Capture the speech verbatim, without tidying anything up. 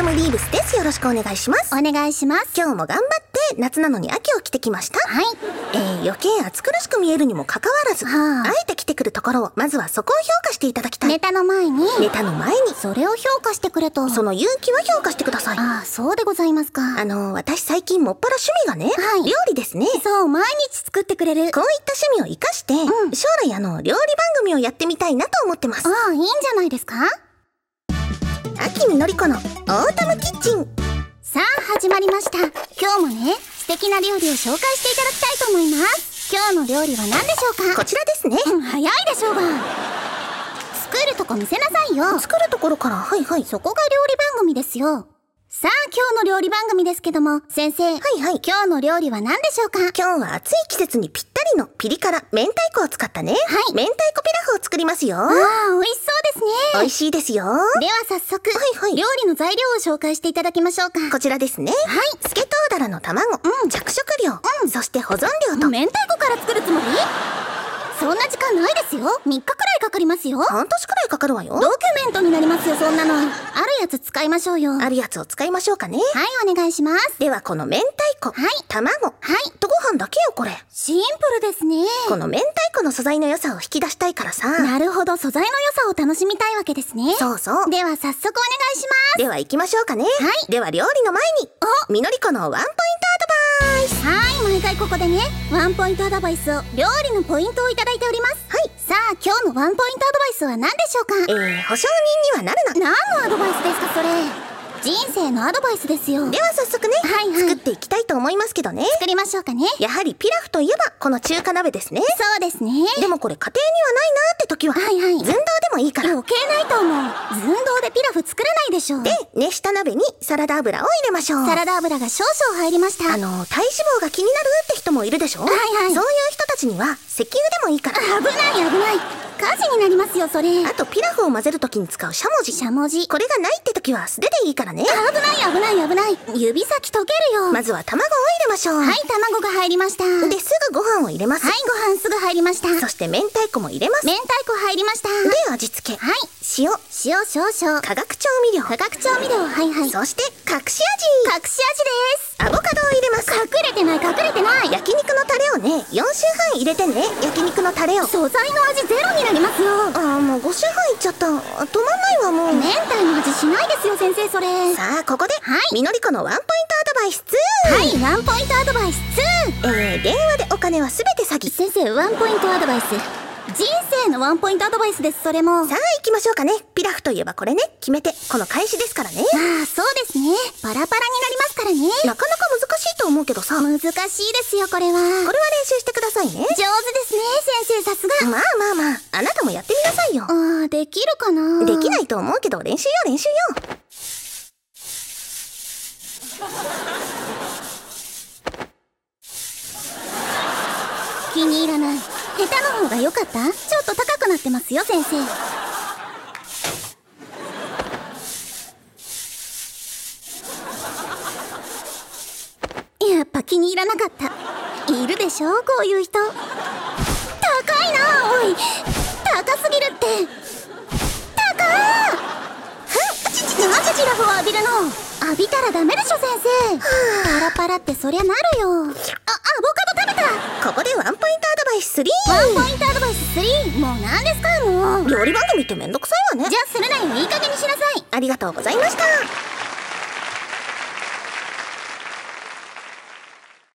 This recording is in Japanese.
ムリーブスです。よろしくお願いします。 お願いします。 今日も頑張って夏なのに秋を着てきました。 はい。 えー、余計暑苦しく見えるにもかかわらず、 はあ、 あえて着てくるところをまずはそこを評価していただきたい。 ネタの前にネタの前にそれを評価してくれと。 その勇気は評価してください。 ああ、そうでございますか。 あの私最近もっぱら趣味がね、 はい、 料理ですね。 そう、毎日作ってくれる。 こういった趣味を生かして、うん、将来あの料理番組をやってみたいなと思ってます。 ああ、いいんじゃないですか。 秋みのりこのオータムキッチン。 さあ始まりました。今日もね、素敵な料理を紹介していただきたいと思います。今日の料理は何でしょうか。 こちらですね。 うん、早いでしょうが。作るとこ見せなさいよ。 作るところから。はいはい。 そこが料理番組ですよ。さあ今日の料理番組ですけども、先生、はいはい、今日の料理は何でしょうか。 今日は暑い季節にぴったりのピリ辛明太子を使ったね、はい、明太子ピラフを作りますよ。 ああ、美味しそうですね。 美味しいですよ。では早速、はいはい、料理の材料を紹介していただきましょうか。 こちらですね。はい。スケトウダラの卵、うん、着色料、うん、そして保存料と。 明太子から作るつもり？そんな時間ないですよ。みっかくらいかかりますよ。 半年くらいかかるわよ。 ドキュメントになりますよ、そんなの。あるやつ使いましょうよ。 あるやつを使いましょうかね。 はい、お願いします。 ではこの明太子、はい、卵、はい、とご飯だけよこれ。 シンプルですね。 この明太子の素材の良さを引き出したいからさ。 なるほど、素材の良さを楽しみたいわけですね。 そうそう。 では早速お願いします。 では行きましょうかね。はい。では料理の前に、おみのりこのワンポイントアドバイス。 はい、毎回ここでね、ワンポイントアドバイスを、料理のポイントをいただいております。はい。さあ今日のワンポイントアドバイスは何でしょうか。 えー、保証人にはなるな。 何のアドバイスですかそれ。人生のアドバイスですよ。 では早速ね、はいはい、作っていきたいと思いますけどね。 作りましょうかね。 やはりピラフといえばこの中華鍋ですね。 そうですね。 でもこれ家庭にはないなーって時は、はいはい、寸胴でもいいから。 余計ないと思う。寸胴でピラフ作れないでしょう。 で、熱した鍋にサラダ油を入れましょう。 サラダ油が少々入りました。 あの体脂肪が気になるって人もいるでしょ。はいはい。そういう人たちには石油でもいいから。 危ない危ない。火事になりますよそれ。 あとピラフを混ぜるときに使うしゃもじ。 しゃもじ。 これがないって時は素手でいいからね。 危ない危ない危ない。指先溶けるよ。 まずは卵を入れましょう。 はい、卵が入りました。 ですぐご飯を入れます。 はい、ご飯すぐ入りました。 そして明太子も入れます。 明太子入りました。 で味付け。はい。塩。 塩少々。 化学調味料。 化学調味料。はいはい。 そして隠し味。 隠し味です。 アボカドを入れます。 隠れてない隠れてない。 焼肉のタレをね、よんしゅうはん入れてね。焼肉のタレを。 素材の味ゼロになりますよ。 ああ、もうごしゅうはんいっちゃった。止まんないわもう。 明太の味しないですよ先生それ。 さあここで、はい、みのりこのワンポイントアドバイスツー。はい、ワンポイントアドバイスツー。えー、電話でお金はすべて詐欺。 先生、ワンポイントアドバイス。人生のワンポイントアドバイスです、それも。 さあ行きましょうかね。ピラフといえばこれね、決め手、この返しですからね。 ああ、そうですね。パラパラになりますからね。 なかなか難しいと思うけどさ。 難しいですよ、これは。これは練習してくださいね。上手ですね、先生、さすが。 まあまあまあ、あなたもやってみなさいよ。 ああ、できるかな。 できないと思うけど、練習よ、練習よ。 気に入らない。下手の方が良かった？ちょっと高くなってますよ、先生。やっぱ気に入らなかった。いるでしょ、こういう人。高いな、おい。高すぎるって。高ー！ふん！ちちち、なんでジラフを浴びるの？浴びたらダメでしょ、先生。パラパラってそりゃなるよ。あ、アボカド食べた。 ここでワンポイントアドバイススリー。 ワンポイントアドバイススリー。もう何ですか、もう。 料理番組ってめんどくさいわね。 じゃあするなよ、いい加減にしなさい。 ありがとうございました。